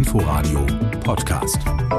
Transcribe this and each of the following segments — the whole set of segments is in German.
Inforadio Podcast.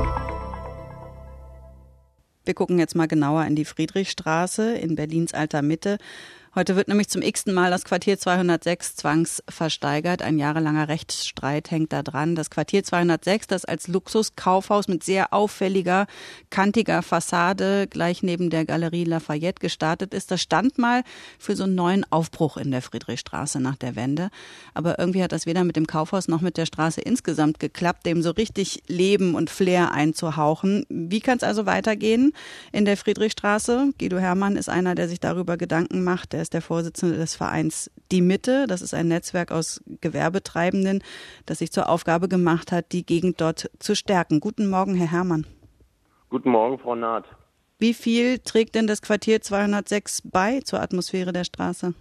Wir gucken jetzt mal genauer in die Friedrichstraße in Berlins Alter Mitte. Heute wird nämlich zum x-ten Mal das Quartier 206 zwangsversteigert. Ein jahrelanger Rechtsstreit hängt da dran. Das Quartier 206, das als Luxuskaufhaus mit sehr auffälliger, kantiger Fassade gleich neben der Galerie Lafayette gestartet ist, das stand mal für so einen neuen Aufbruch in der Friedrichstraße nach der Wende. Aber irgendwie hat das weder mit dem Kaufhaus noch mit der Straße insgesamt geklappt, dem so richtig Leben und Flair einzuhauchen. Wie kann es also weitergehen in der Friedrichstraße? Guido Herrmann ist einer, der sich darüber Gedanken macht. Er ist der Vorsitzende des Vereins Die Mitte. Das ist ein Netzwerk aus Gewerbetreibenden, das sich zur Aufgabe gemacht hat, die Gegend dort zu stärken. Guten Morgen, Herr Herrmann. Guten Morgen, Frau Naht. Wie viel trägt denn das Quartier 206 bei zur Atmosphäre der Straße?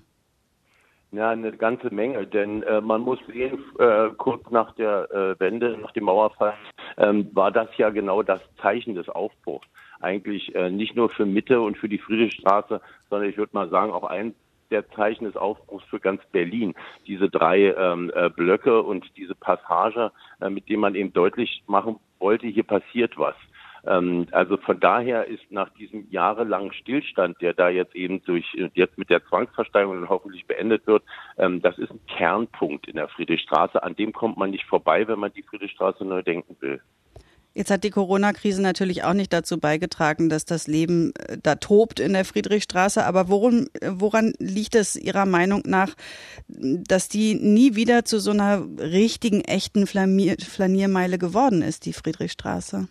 Ja, eine ganze Menge, denn man muss sehen, kurz nach der Wende, nach dem Mauerfall, war das ja genau das Zeichen des Aufbruchs. Eigentlich nicht nur für Mitte und für die Friedrichstraße, sondern ich würde mal sagen, auch eins der Zeichen des Aufbruchs für ganz Berlin. Diese drei Blöcke und diese Passage, mit denen man eben deutlich machen wollte, hier passiert was. Also von daher ist nach diesem jahrelangen Stillstand, der da jetzt eben jetzt mit der Zwangsversteigerung hoffentlich beendet wird, das ist ein Kernpunkt in der Friedrichstraße. An dem kommt man nicht vorbei, wenn man die Friedrichstraße neu denken will. Jetzt hat die Corona-Krise natürlich auch nicht dazu beigetragen, dass das Leben da tobt in der Friedrichstraße. Aber woran liegt es Ihrer Meinung nach, dass die nie wieder zu so einer richtigen, echten Flaniermeile geworden ist, die Friedrichstraße?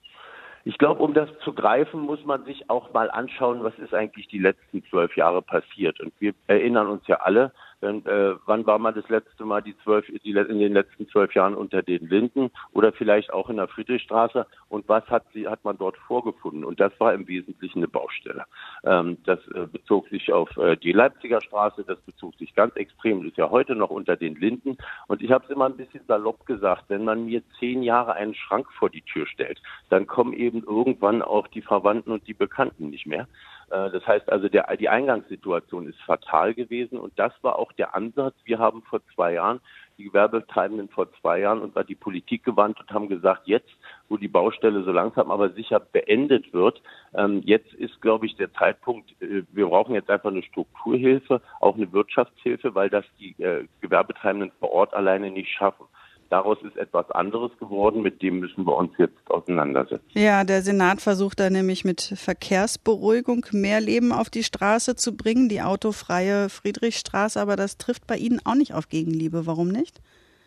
Ich glaube, um das zu greifen, muss man sich auch mal anschauen, was ist eigentlich die letzten 12 Jahre passiert. Und wir erinnern uns ja alle, wann war man das letzte Mal in den letzten 12 Jahren unter den Linden oder vielleicht auch in der Friedrichstraße und was hat man dort vorgefunden? Und das war im Wesentlichen eine Baustelle. Das bezog sich auf die Leipziger Straße, das bezog sich ganz extrem, das ist ja heute noch unter den Linden. Und ich habe es immer ein bisschen salopp gesagt, wenn man mir 10 Jahre einen Schrank vor die Tür stellt, dann kommen eben irgendwann auch die Verwandten und die Bekannten nicht mehr. Das heißt also, die Eingangssituation ist fatal gewesen und das war auch der Ansatz. Wir haben vor 2 Jahren, die Gewerbetreibenden vor 2 Jahren uns an die Politik gewandt und haben gesagt, jetzt, wo die Baustelle so langsam aber sicher beendet wird, jetzt ist, glaube ich, der Zeitpunkt, wir brauchen jetzt einfach eine Strukturhilfe, auch eine Wirtschaftshilfe, weil das die Gewerbetreibenden vor Ort alleine nicht schaffen. Daraus ist etwas anderes geworden, mit dem müssen wir uns jetzt auseinandersetzen. Ja, der Senat versucht da nämlich mit Verkehrsberuhigung mehr Leben auf die Straße zu bringen, die autofreie Friedrichstraße, aber das trifft bei Ihnen auch nicht auf Gegenliebe. Warum nicht?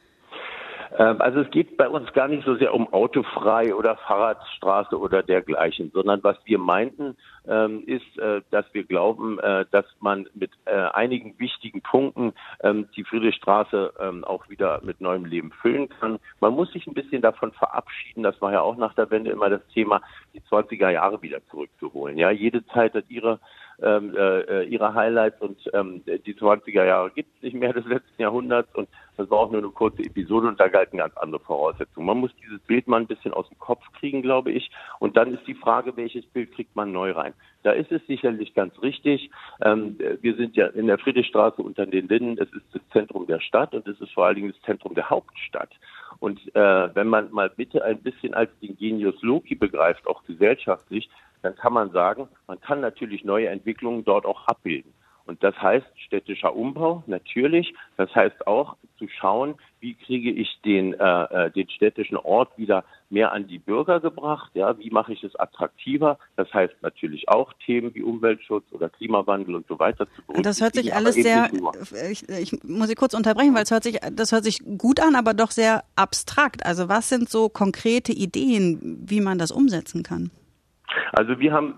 Also es geht bei uns gar nicht so sehr um autofrei oder Fahrradstraße oder dergleichen, sondern was wir meinten, ist, dass wir glauben, dass man mit einigen wichtigen Punkten die Friedrichstraße auch wieder mit neuem Leben füllen kann. Man muss sich ein bisschen davon verabschieden, das war ja auch nach der Wende immer das Thema, die 20er Jahre wieder zurückzuholen. Ja, jede Zeit hat ihre Highlights und die 20er Jahre gibt es nicht mehr des letzten Jahrhunderts und das war auch nur eine kurze Episode und da galten ganz andere Voraussetzungen. Man muss dieses Bild mal ein bisschen aus dem Kopf kriegen, glaube ich, und dann ist die Frage, welches Bild kriegt man neu rein. Da ist es sicherlich ganz richtig. Wir sind ja in der Friedrichstraße unter den Linden, es ist das Zentrum der Stadt und es ist vor allen Dingen das Zentrum der Hauptstadt. Und wenn man mal bitte ein bisschen als den Genius Loci begreift, auch gesellschaftlich, dann kann man sagen, man kann natürlich neue Entwicklungen dort auch abbilden. Und das heißt städtischer Umbau, natürlich. Das heißt auch zu schauen, wie kriege ich den städtischen Ort wieder mehr an die Bürger gebracht. Ja, wie mache ich es attraktiver? Das heißt natürlich auch Themen wie Umweltschutz oder Klimawandel und so weiter zu berücksichtigen. Das hört sich alles sehr, ich muss Sie kurz unterbrechen, weil das hört sich gut an, aber doch sehr abstrakt. Also was sind so konkrete Ideen, wie man das umsetzen kann? Also wir haben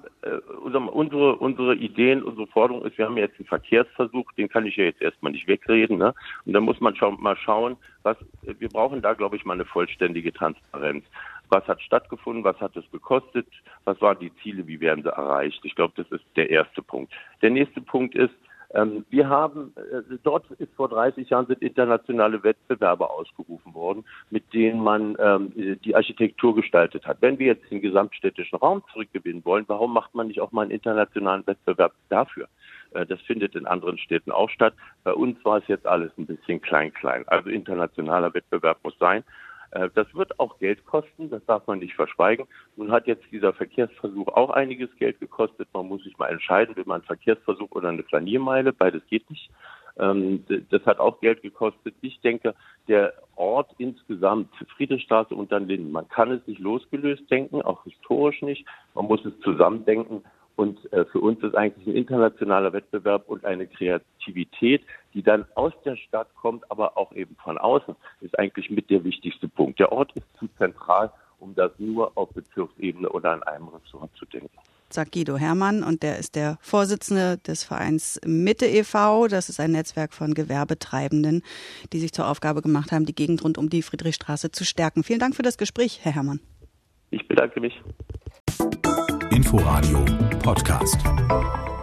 unsere Ideen, unsere Forderung ist, wir haben jetzt einen Verkehrsversuch, den kann ich ja jetzt erstmal nicht wegreden, ne? Und dann muss man mal schauen, wir brauchen da, glaube ich, mal eine vollständige Transparenz. Was hat stattgefunden, was hat es gekostet, was waren die Ziele, wie werden sie erreicht? Ich glaube, das ist der erste Punkt. Der nächste Punkt ist, wir haben, dort ist vor 30 Jahren sind internationale Wettbewerbe ausgerufen worden, mit denen man die Architektur gestaltet hat. Wenn wir jetzt den gesamtstädtischen Raum zurückgewinnen wollen, warum macht man nicht auch mal einen internationalen Wettbewerb dafür? Das findet in anderen Städten auch statt. Bei uns war es jetzt alles ein bisschen klein. Also internationaler Wettbewerb muss sein. Das wird auch Geld kosten, das darf man nicht verschweigen. Nun hat jetzt dieser Verkehrsversuch auch einiges Geld gekostet. Man muss sich mal entscheiden, will man einen Verkehrsversuch oder eine Flaniermeile, beides geht nicht. Das hat auch Geld gekostet. Ich denke, der Ort insgesamt, Friedrichstraße und dann Linden, man kann es nicht losgelöst denken, auch historisch nicht. Man muss es zusammendenken. Und für uns ist eigentlich ein internationaler Wettbewerb und eine Kreativität, die dann aus der Stadt kommt, aber auch eben von außen, ist eigentlich mit der wichtigste Punkt. Der Ort ist zu zentral, um das nur auf Bezirksebene oder an einem Ressort zu denken. Sagt Guido Herrmann, und der ist der Vorsitzende des Vereins Mitte e.V. Das ist ein Netzwerk von Gewerbetreibenden, die sich zur Aufgabe gemacht haben, die Gegend rund um die Friedrichstraße zu stärken. Vielen Dank für das Gespräch, Herr Herrmann. Ich bedanke mich. Inforadio Podcast.